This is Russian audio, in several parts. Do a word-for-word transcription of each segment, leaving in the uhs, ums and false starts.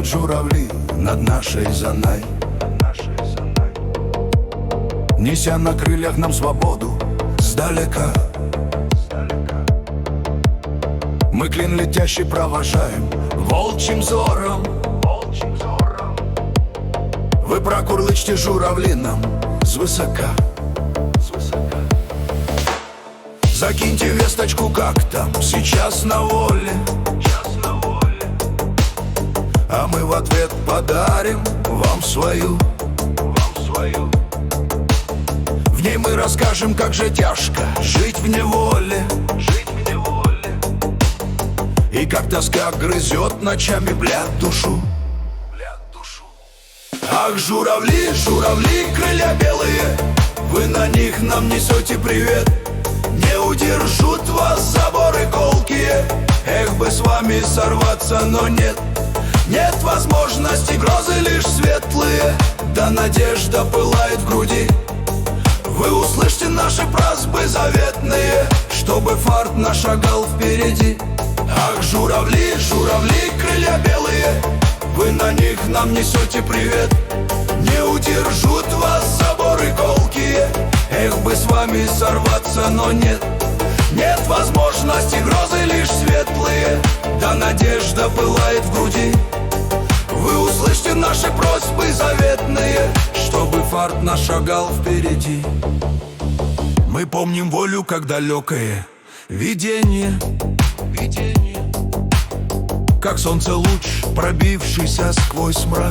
журавли над нашей Занай, неся на крыльях нам свободу сдалека. Мы клин летящий провожаем волчьим взором. Вы прокурлычьте журавли нам свысока. Закиньте весточку, как там сейчас на воле, а мы в ответ подарим вам свою. В ней мы расскажем, как же тяжко жить в неволе, и как тоска грызет ночами, блядь, душу. Ах, журавли, журавли, крылья белые, вы на них нам несете привет. Не удержут вас заборы колкие, эх бы с вами сорваться, но нет. Нет возможности, грозы лишь светлые, да надежда пылает в груди. Вы услышьте наши просьбы заветные, чтобы фарт наш шагал впереди. Ах, журавли, журавли, крылья белые, вы на них нам несете привет. Не удержут вас заборы колкие, эх бы с вами сорваться, но нет. Нет возможности, грозы лишь светлые, да надежда пылает в груди. Вы услышьте наши просьбы заветные, чтобы фарт наш шагал впереди. Мы помним волю, как далекое видение, видение, как солнце луч, пробившийся сквозь мрак.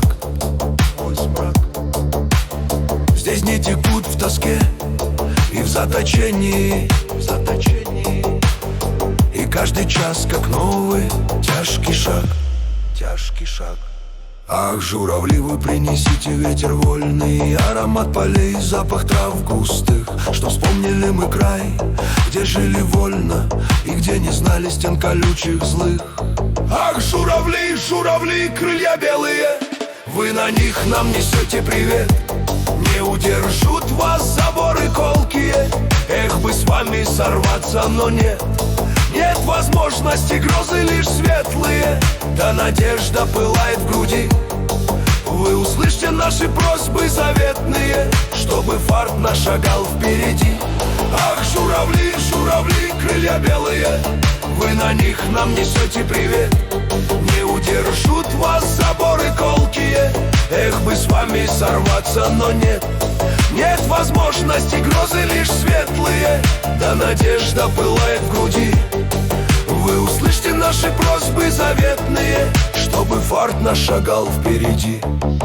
Здесь не текут в тоске и в заточении, в заточении. И каждый час, как новый тяжкий шаг, тяжкий шаг. Ах, журавли, вы принесите ветер вольный, аромат полей, запах трав густых, что вспомнили мы край, где жили вольно и где не знали стен колючих злых. Ах, журавли, журавли, крылья белые, вы на них нам несете привет. Не удержут вас заборы колкие, эх бы с вами сорваться, но нет. Нет возможности, грозы лишь светлые, да надежда пылает в груди. Вы услышьте наши просьбы заветные, чтобы фарт наш шагал впереди. Ах, журавли, журавли, крылья белые, вы на них нам несете привет. Не удержут вас заборы колкие, эх бы с вами сорваться, но нет. Нет возможности, грозы лишь светлые, да надежда пылает в груди. Вы услышьте наши просьбы заветные, чтобы фарт наш шагал впереди.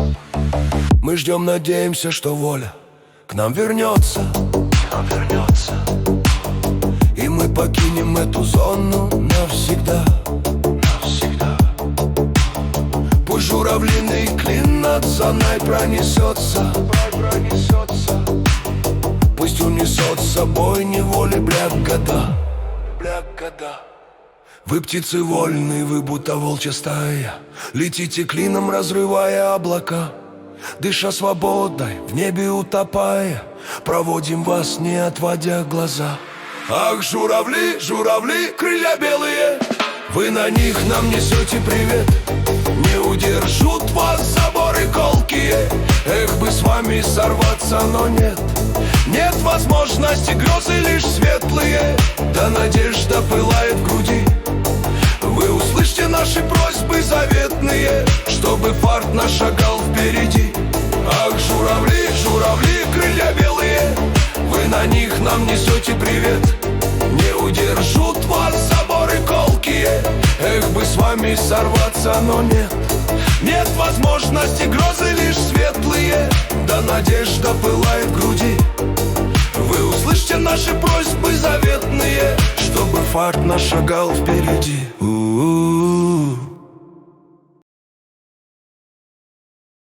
Мы ждем, надеемся, что воля к нам вернется, к нам вернется, и мы покинем эту зону навсегда, навсегда. Пусть журавлиный клин над Занай пронесется, пронесется. Пусть унесет с собой неволи бляк года, бляк года. Вы птицы вольные, вы будто волчья стая, летите клином, разрывая облака. Дыша свободой, в небе утопая, проводим вас, не отводя глаза. Ах, журавли, журавли, крылья белые, вы на них нам несете привет. Не удержут вас заборы колкие, эх бы с вами сорваться, но нет. Нет возможности, грозы лишь светлые, да надежда пылает в груди. Вы услышьте наши просьбы заветные, чтобы фарт наш шагал впереди. Ах, журавли, журавли, крылья белые, вы на них нам несете привет. Не удержут вас заборы колкие, эх бы с вами сорваться, но нет. Нет возможности, грозы лишь светлые, да надежда пылает в груди. Вы услышьте наши просьбы заветные, чтобы фарт наш шагал впереди. У-у-у.